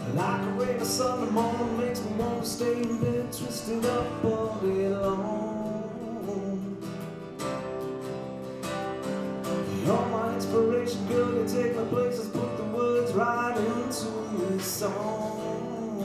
Like a rain or Sunday morning makes me want to stay in bed, twisted up all day long. You're my inspiration, girl, you take my places, put the words right into your songs.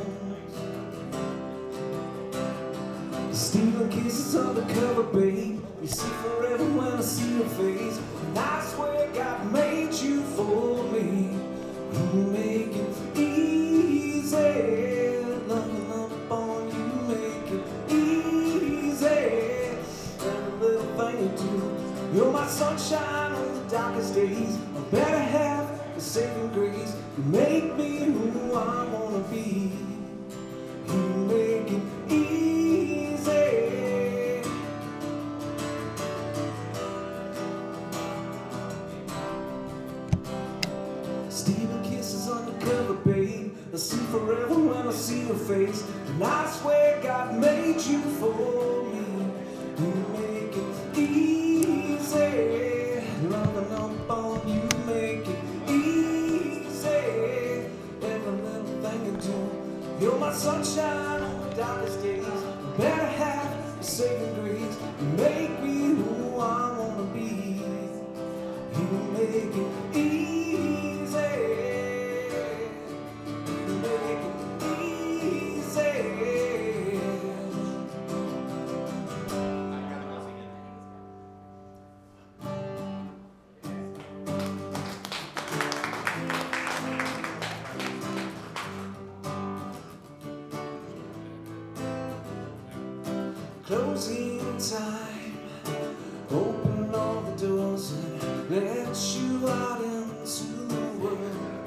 Stealing kisses undercover, babe. You see forever when I see your face. And I swear God made you for me. You make it easy. Loving up on you, make it easy. Every little thing you do. You're my sunshine on the darkest days. My better half, the saving grace. You make me who I wanna be. You make it easy. Stealing kisses undercover, babe. I see forever when I see your face. And I swear God made you for me. You make it easy. Loving up on you, make it easy. Every little thing you do. You're my sunshine on the darkest days. The better half, the saving grace. You make me who I wanna be. You make it easy. You make it easy. Closing time, open all the doors and let you out into the world.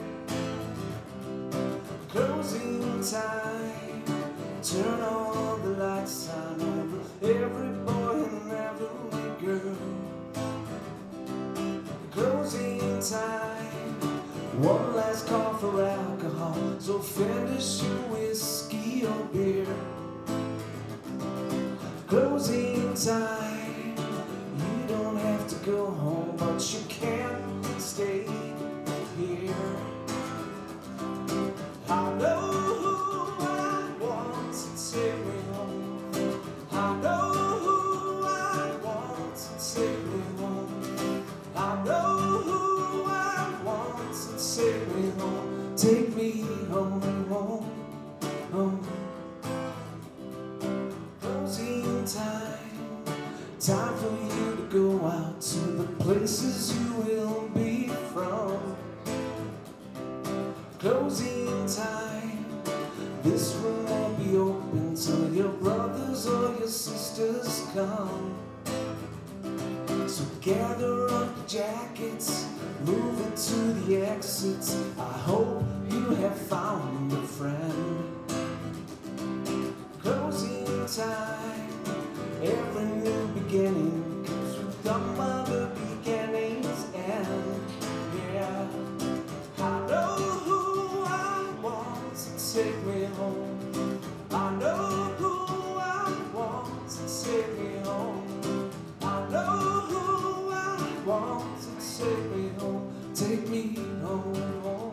Closing time, turn all the lights on over every boy and every girl. Closing time, one last call for alcohol, so finish your whiskey or beer. Closing time, you don't have to go home, but you can't stay here. I know who I want to take me home. I know who I want to take me home. I know who I want to take me home. Take me home, home, home. Closing time, time for you to go out to the places you will be from. Closing time, this will not be open till your brothers or your sisters come. So gather up your jackets, move it to the exits. I hope you have found a friend. Closing time, every new beginning comes with some other beginning's end. Yeah, I know who I want to take me home. I know who I want to take me home. I know who I want to take me home. Take me home, home.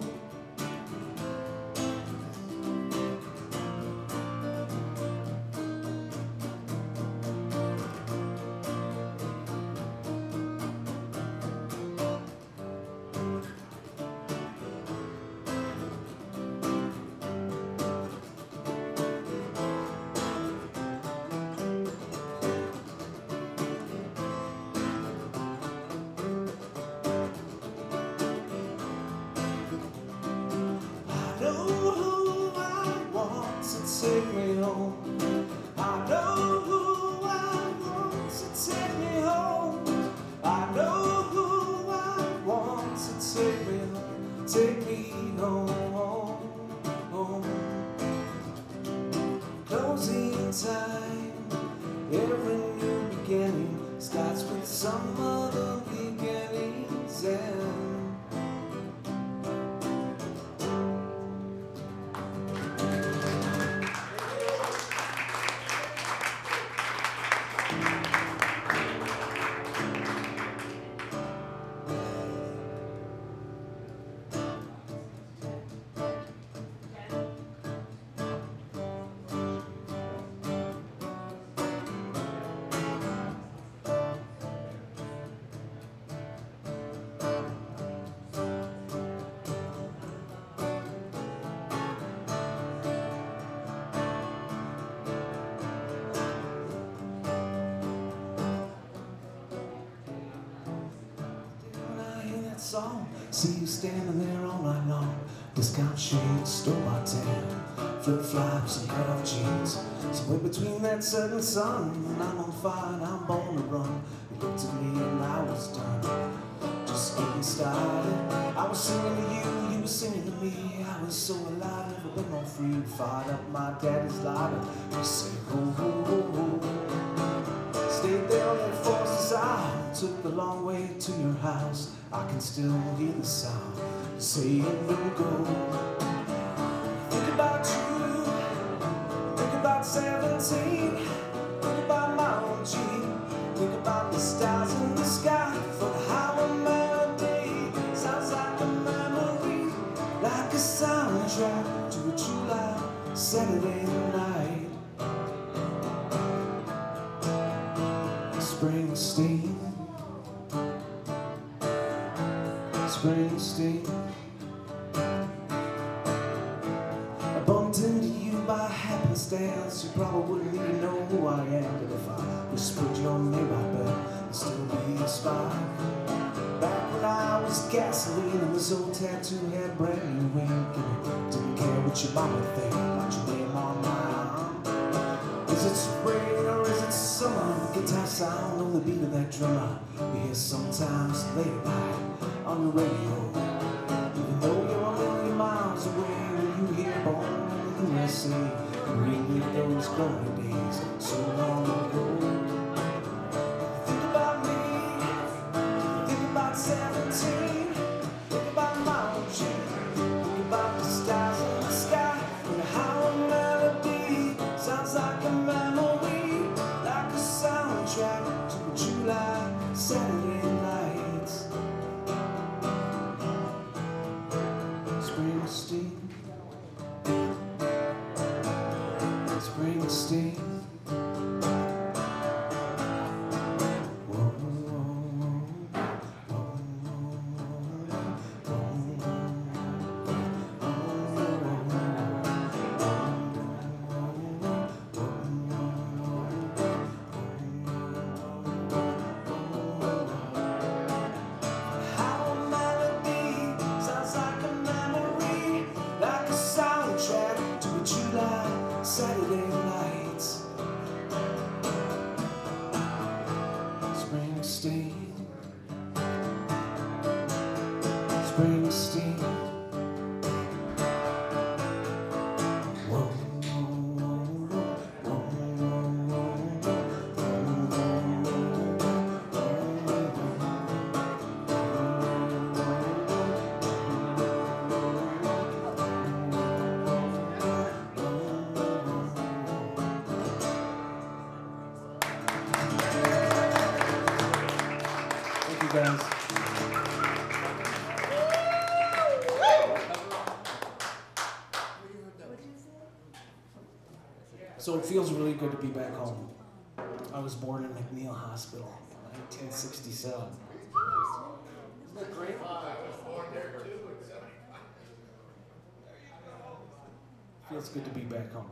song. See you standing there all night long. Discount shades, store-bought tan, flip-flops and cut-off jeans. Somewhere between that setting sun, and I'm on fire and I'm born to run. You looked at me and I was done, just getting started. I was singing to you, you were singing to me. I was so alive, never been more free. Fired up my daddy's lighter. We said, oh, oh, oh, oh. Stayed there on that forces out. Took the long way to your house. I can still hear the sound saying don't go. Think about you, think about 17, think about my own Jeep, think about the stars in the sky for the highway melody. Sounds like a memory, like a soundtrack to a July Saturday night. Springsteen, Springsteen. I bumped into you by happenstance. You probably wouldn't even know who I am, but if I whispered your name, I bet I'd still be inspired. Back when I was gasoline and this old tattoo had brand new ink, and didn't care what your mama think about your name on my arm. Is it spring or is it summer? The guitar sound on the beat of that drummer you hear sometimes late at night on the radio. Even though you're a million miles away, when you hear born in the USA, relive those glory days so long ago. Think about me, think about 17, think about my own Jeep, think about the stars in the sky, and how a melody sounds like a memory, like a soundtrack to a July Saturday nights. Springsteen, Springsteen. Whoa, how a melody sounds like a memory, like a soundtrack to a July Saturday nights. Springsteen, Springsteen. Whoa, thank you guys. So it feels really good to be back home. I was born in McNeil Hospital in 1967. Isn't that great? Feels good to be back home.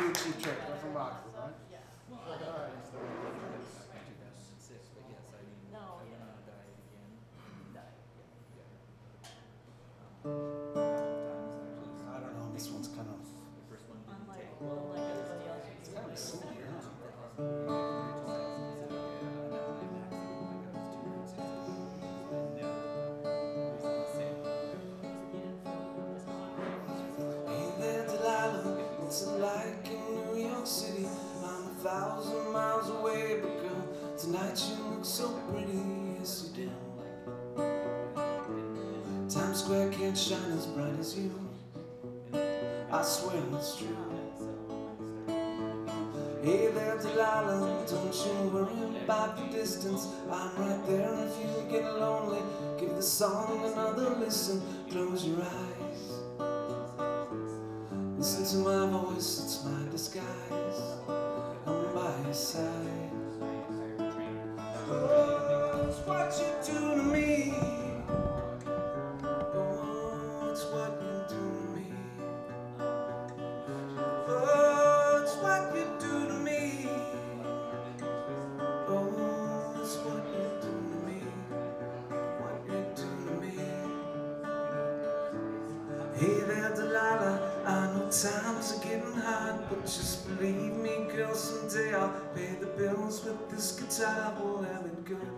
do a cheap trick. They're from Rockford, right? Yeah. Like, all right. Back in 2006, but yes, I mean, No, I went yeah. on a diet again. I don't know. This one's kind of. The first one I'm didn't like, take. well, like everybody else. It's kind of silly, huh? Hey there, Delilah, what's it like in New York City? I'm 1,000 miles away, but girl, tonight you look so pretty, yes you do. Times Square can't shine as bright as you, I swear it's true. Hey there, Delilah, don't you worry about the distance. I'm right there if you get lonely. Give the song another listen, close your eyes. Listen to my voice, it's my disguise. I'm by your side. Oh, it's what you do to me. Oh, it's what you do to me. Oh, it's what you do to me. Oh, it's what you do to me. What you do to me. Hey there, Delilah, I know times are getting hard, but just believe me, girl, someday I'll pay the bills with this guitar. We'll have it good.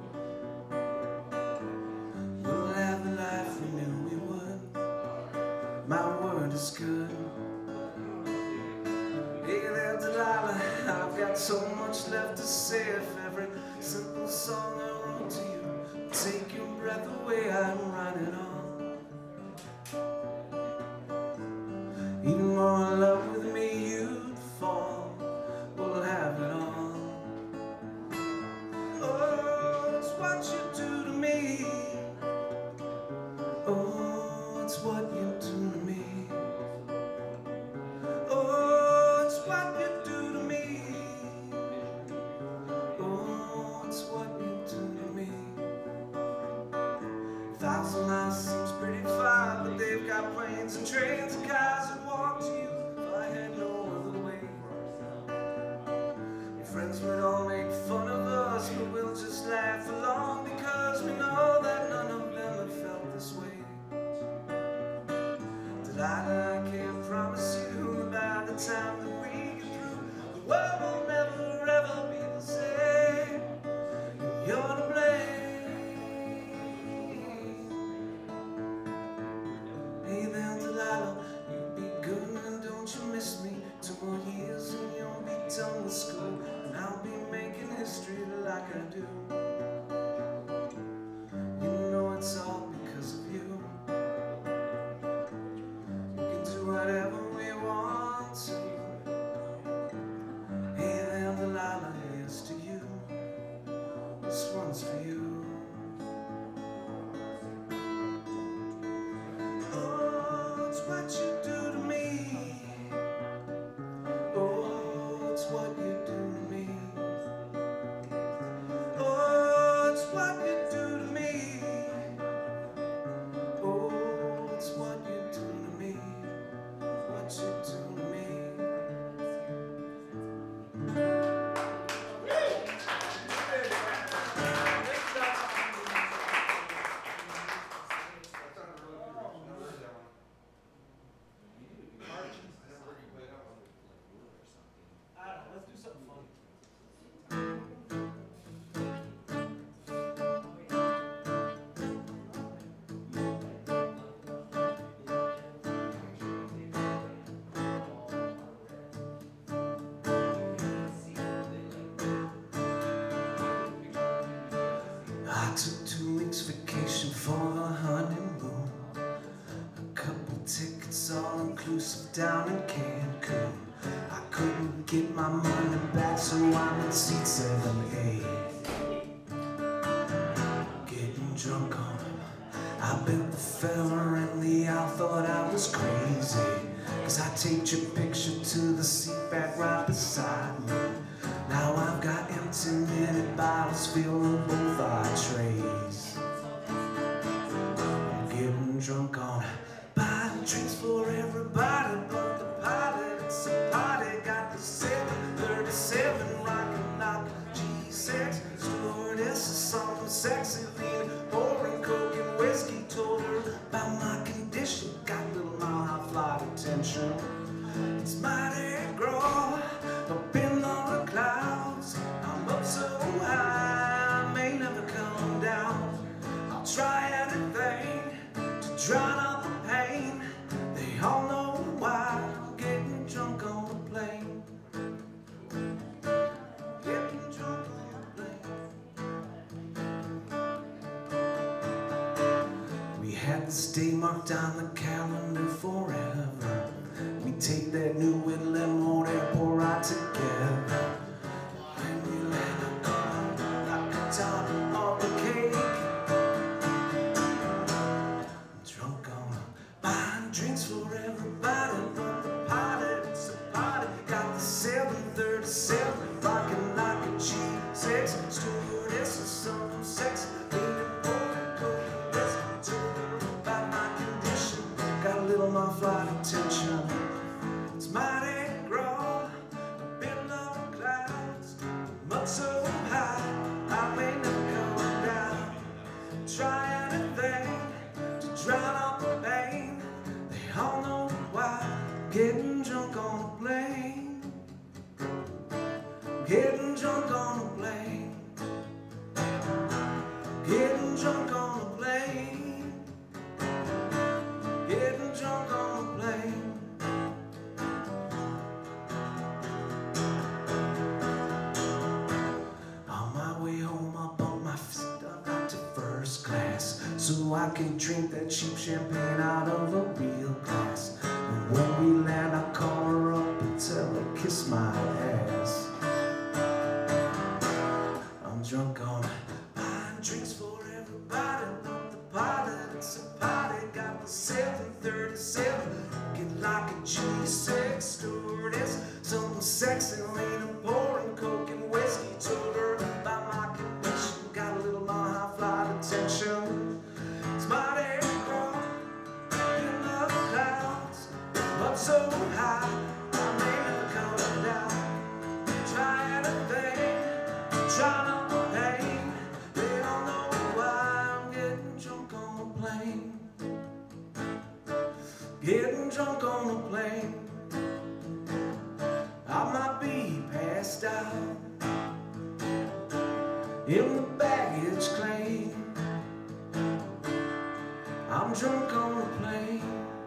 We'll have the life we knew we would. My word is good. Hey there, Delilah, I've got so much left to say. If every simple song I wrote to you take your breath away, I'd write it on. Even more in love with me you'd fall. We'll have it all. Oh, it's what you do to me. Oh, it's what you do to me. Oh, it's what you do to me. Oh, it's what you do to me. 1,000 miles seems pretty far, but they've got planes and trains and cars that walk to you if I had no other way. Your friends would all make fun of us, but we'll just laugh along because we know that none of them have felt this way. Delilah, I can't promise you that by the time that we get through, the world will never ever be the same. You're to blame. Hey there, Delilah, you be good and don't you miss me. 2 more years and you'll be done with school, and I'll be making history like I do. You know it's all because of you. We can do whatever we want to. Hey there, Delilah, here's to you. This one's for you. Oh, it's what you do to me. Oh, it's what you do to me. Oh, it's what you do to me. Oh, it's what you do to me. What you do to me. I don't know. Let's do something fun. I took 2 weeks vacation for the honeymoon. A couple tickets all inclusive down in Cancun. I couldn't get my money back, so I'm in seat 7A. Getting drunk on him. I bet the fella in the aisle thought I was crazy, 'cause I taped your picture to the seat back right beside me. Now I've got empty minute bottles filling both our trays. I'm getting drunk on buying drinks for everybody, but the pilot, it's a party, got the sexy lean, pouring coke and whiskey. Told her about my condition, got a little mile-high flight attention. It's mighty grow up in the clouds. I'm up so high, I may never come down. I'll try anything to drown out the pain. They all know why I'm getting drunk on the plane. Getting drunk on the plane. We had this day marked on the calendar forever. We take that new Atlanta airport right together. When we land, I come like the top of the cake. I'm drunk on buying drinks for everybody, but the party, it's a party. Got the 737 rocking like a G6. Stewardess is something sexy. About my condition, got a little more flight attention. It's mighty grow up in the clouds. I'm up so high, I may never come down. Try anything to drown out the pain. They all know why. Getting drunk on a plane. Getting drunk on a plane. Getting drunk on a plane. Getting drunk on a plane. On my way home, I bumped my fist up right to first class, so I can drink that cheap champagne out of a real glass. And when we land, I call her up and tell her kiss my ass. I'm drunk on buying drinks for everybody, but the party, it's a party. Got the 737, get like a G6. Stewardess, something sexy, lean and pouring coke and whiskey. Told her about my condition, got a little more high flight attention. It's mighty grow in the clouds, up so high, I may never come down. Try anything, try not the pain. They don't know why I'm getting drunk on a plane. Getting drunk on a plane. I might be passed out in the baggage claim. I'm drunk on a plane.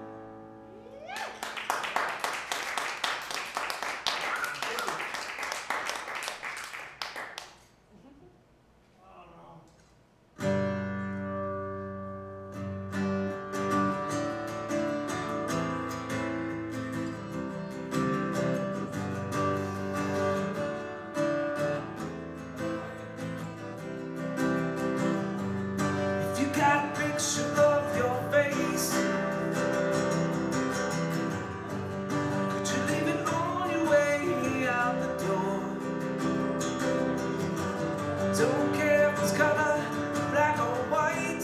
If you got a picture of your face, could you leave it on your way out the door? Don't care if it's color, black or white.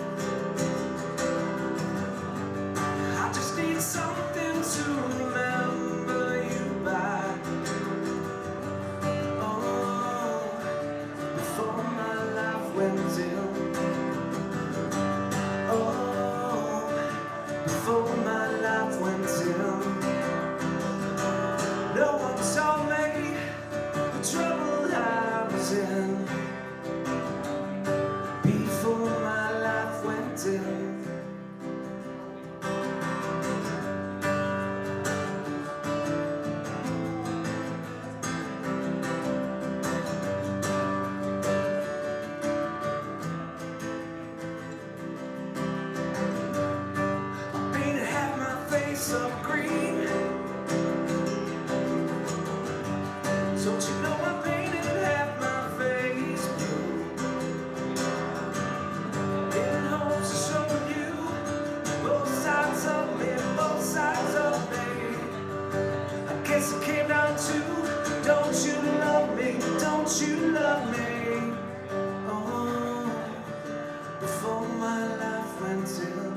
I just need something to remember you by. Oh, before my life went dim. Oh, before my life went dim. No one told me the trouble I was in. Before my life went dim. I painted half my face up green. Don't you know I painted half my face blue? In hopes of showing you both sides of me, both sides of me. I guess it came down to, don't you love me, don't you love me? Oh, before my life went dim.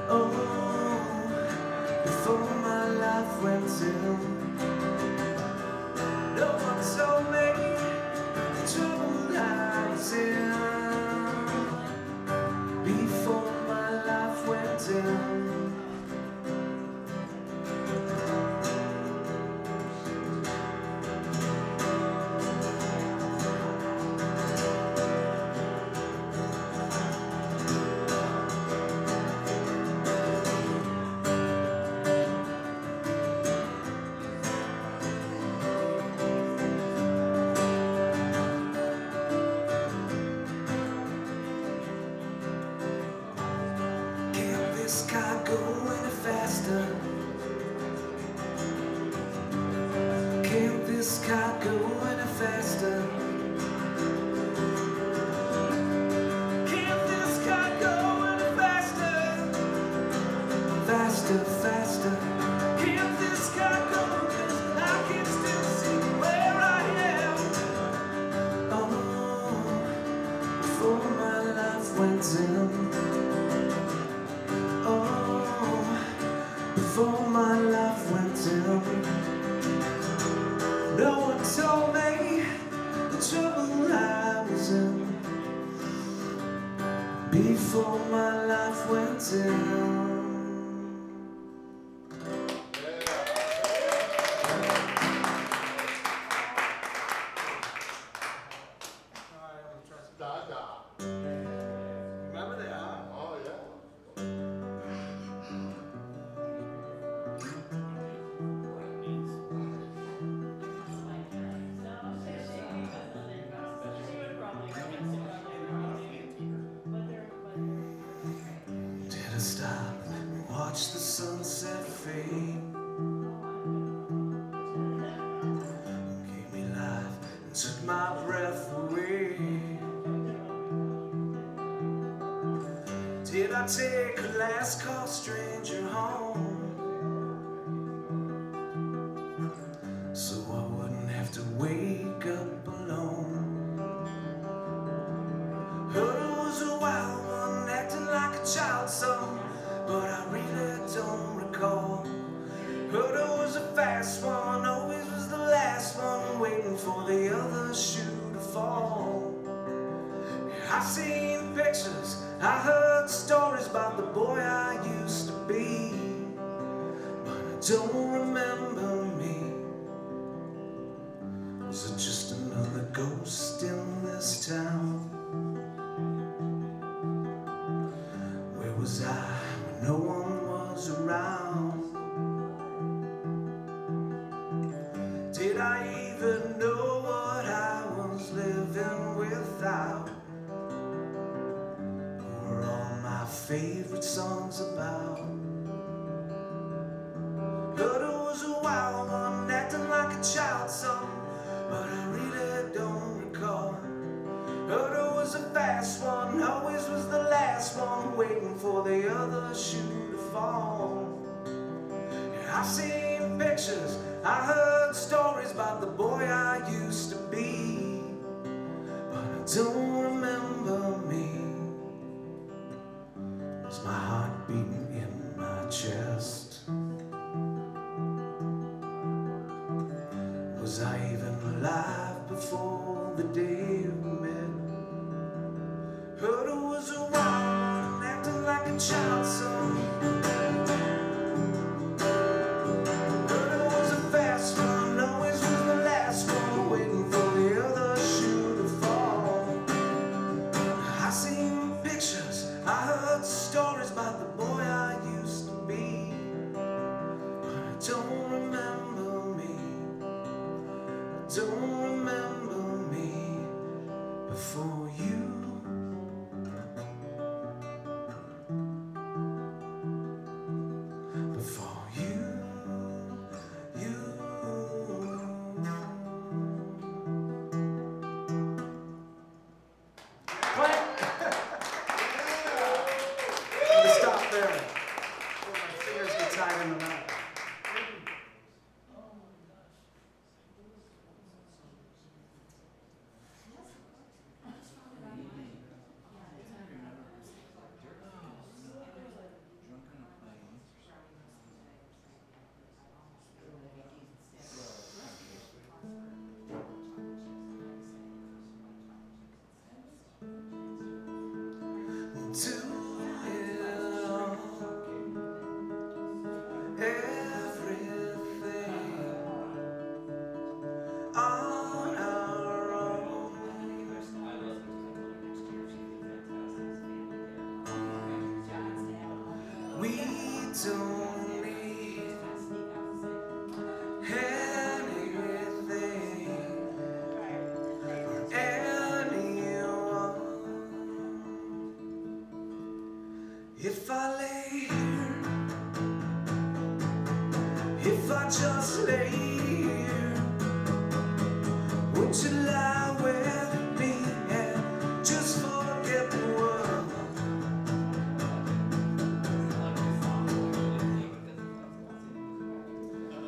Oh, before my life went dim. Can't this car go any faster? Can't this car go any faster? Faster, faster. Can't this car go? 'Cause I can still see where I am. Oh, before my life went dim. Oh, before my life went dim. No one told me the trouble I was in before my life went dim. Alright, I'm gonna try some. Remember that, huh? Oh, yeah. Did I stop and watch the sunset fade? Gave me life and took my breath away. Did I take a last call stranger home so I wouldn't have to wake up alone? Heard it was a wild one acting like a child song, but I really don't recall. Heard it was a fast one, always was the last one, waiting for the other shoe to fall. I seen pictures, I heard stories about the boy I used to be, but I don't remember me. Was it just another ghost in this town? Where was I when no one was around? Did I even know what I was living without? What were all my favorite songs about? Heard it was a wild one acting like a child song, but I really don't recall. Heard it was a fast one, always was the last one, waiting for the other shoe to fall. Yeah, I've seen pictures, I heard stories about the boy I used to be, but I don't remember me. Was my heart beating in my chest? Was I even alive before the day we met? Heard it was a wild one acting like a child song. Heard it was a fast one, always was the last one, waiting for the other shoe to fall. I seen pictures, I heard stories about the boy I used to be, but I don't remember me. I don't remember me before you. Before you. Clap. I'm gonna stop there. Before my fingers get tied in the knot.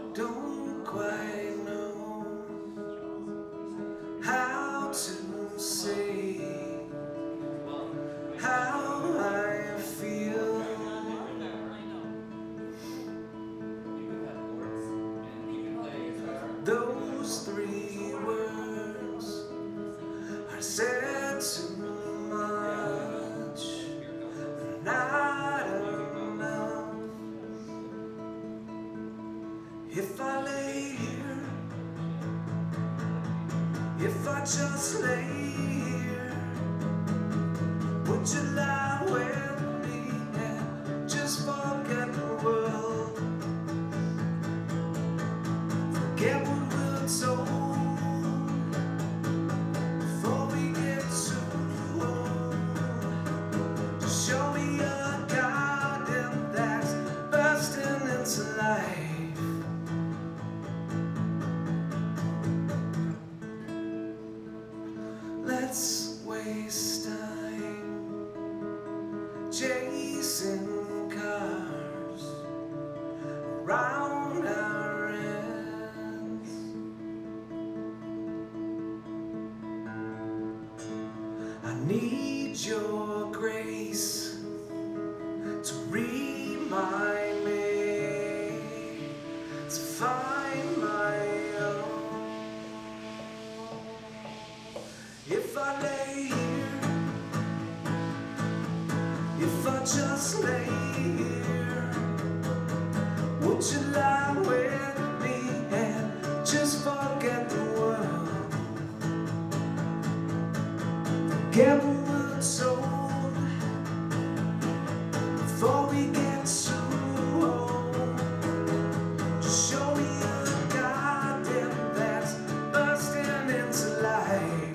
don't quite know how to say how I feel. Those three words are said too much, not enough. If I lay here, if I just lay here, would you lie with me and just forget the world? Forget what we're told before we get too old. Just show me a garden that's bursting into life. Let's waste time chasing cars around our ends. I need your grace to remind me to find my own. If I lay here, if I just lay here, would you lie with me and just forget the world? Forget what we're told before we get too old. Just show me a garden that's bursting into life.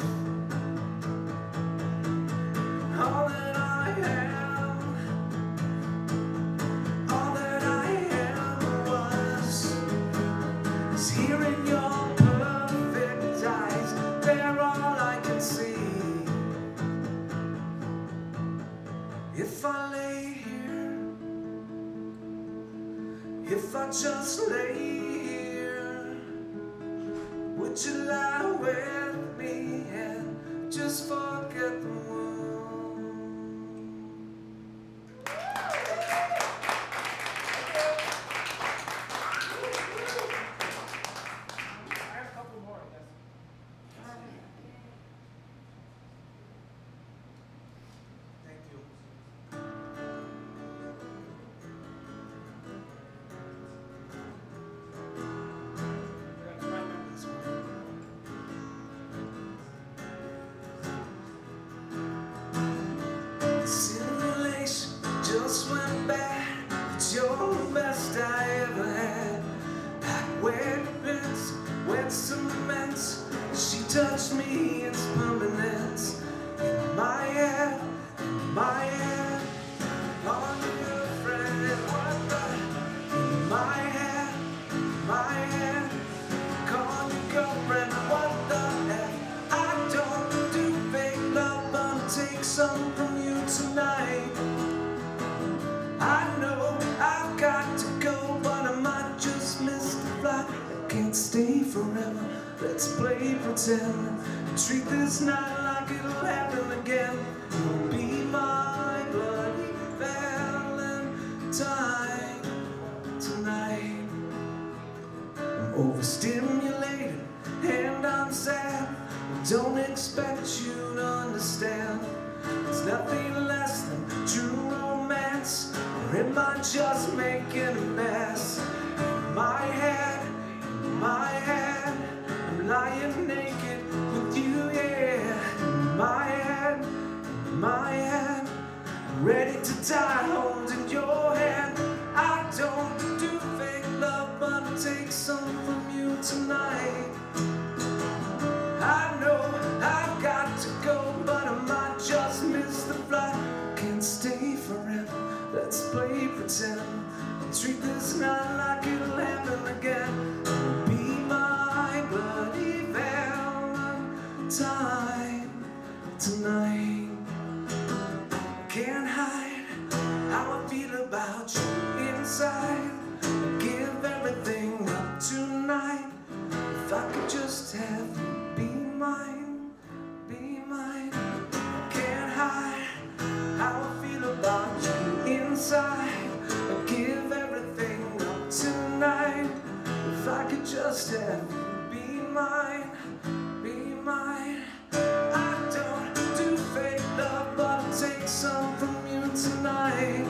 All that I am, all that I am was is here in your perfect eyes. They're all I can see. If I lay here, if I just lay here, would you lie with me and just forget the world? I have a couple more, I guess. Thank you. We're gonna try and remember this one. The simulation just went bad. It's your best I ever had. Like wet bits, wet cement. She touched me, it's permanent. In my head, in my head. On your friend, what the? In my head, in my head. Call your girlfriend, what the heck? I don't do fake love, but take some from you tonight. I know I've got to go, but I might just miss the flight. I can't stay forever, let's play pretend. Treat this night like it'll happen again. You'll be my bloody valentine tonight. I'm overstimulated and I'm sad. I don't expect you to understand. It's nothing less than true romance. Or am I just making a mess? In my head, I'm lying naked with you, yeah. In my head, I'm ready to die holding your hand. I don't do fake love, but I'll take some from you tonight. I know I've got to go, but I might just miss the flight. Can't stay forever, let's play pretend. Treat this night like it'll happen again. You'll be my bloody valentine tonight. Can't hide how I feel about you inside. I give everything up to just have to be mine, be mine. I don't do fake love, but I'll take some from you tonight.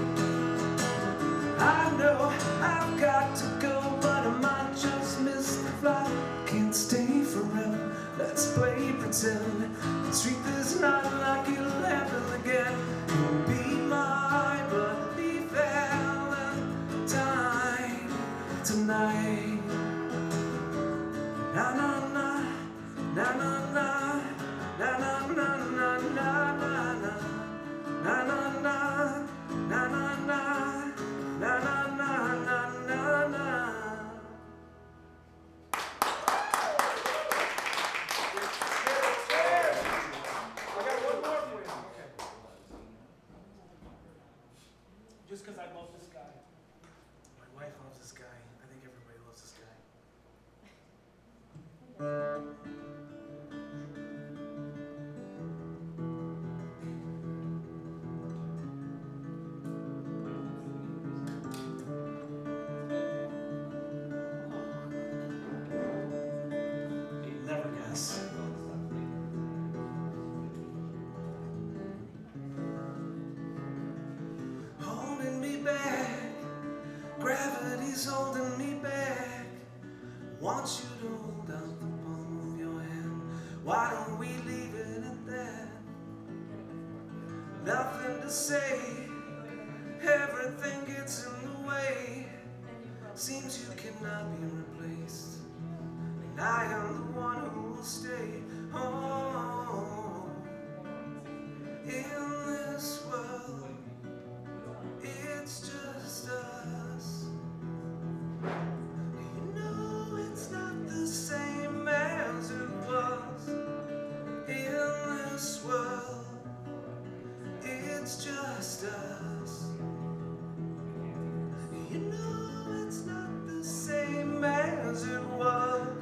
I know I've got to go, but I might just miss the flight. Can't stay forever, let's play pretend. Treat this night like it'll happen again. You'll be my bloody Valentine tonight. Na na na, na na na, na na na na na na na, na na na, na na na, na na na na na na. Just because I love this guy. My wife loves this guy. I think everybody loves this guy. You'll never guess. Holding me back, gravity's holding me back. Want you to hold out the palm of your hand. Why don't we leave it at that? Nothing to say, everything gets in the way. Seems you cannot be replaced, and I am the one who will stay. Oh, in this world, it's just us. You know it's not the same as it was. In this world, it's just us. You know it's not the same as it was.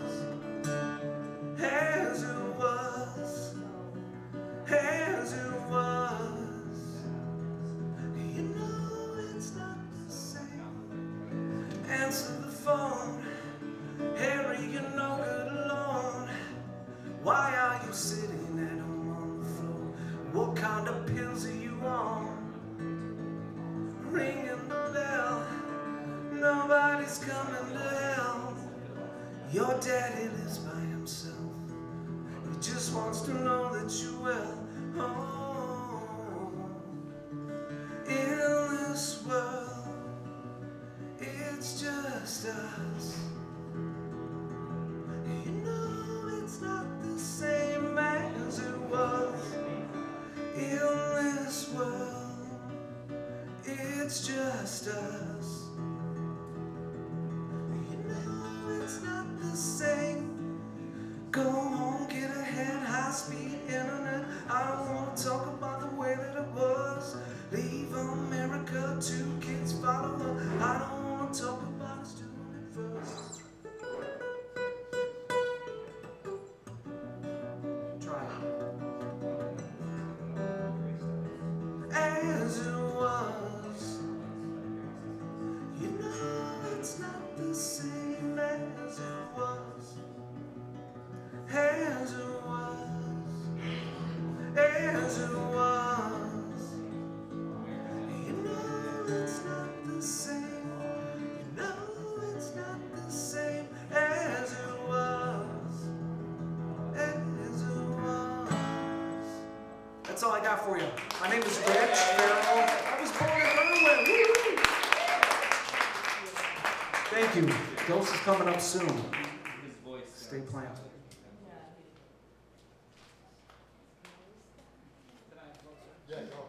As it was. As it was. You know it's not the same. Answer the phone. Harry, you're no good alone. Why are you sitting at home on the floor? What kind of pills are you on? Ringing the bell. Nobody's coming to help. Your daddy lives by himself. He just wants to know that you're well. Oh, in this world, it's just us. You know it's not the same as it was. In this world, it's just us. You know it's not the same. Go home, get ahead, high-speed internet. I don't want to talk about the way that it was. Leave America, 2 kids follow her. I don't want to talk about us doing it first. Try it. As it was. You know it's not the same as it was. As it was. As it was. You know it's not the same. You know it's not the same as it was. As it was. That's all I got for you. My name is Rich Farrell. I was born in Irwin. Woo! Thank you. Dose is coming up soon. His voice. Stay planted. Yeah, go.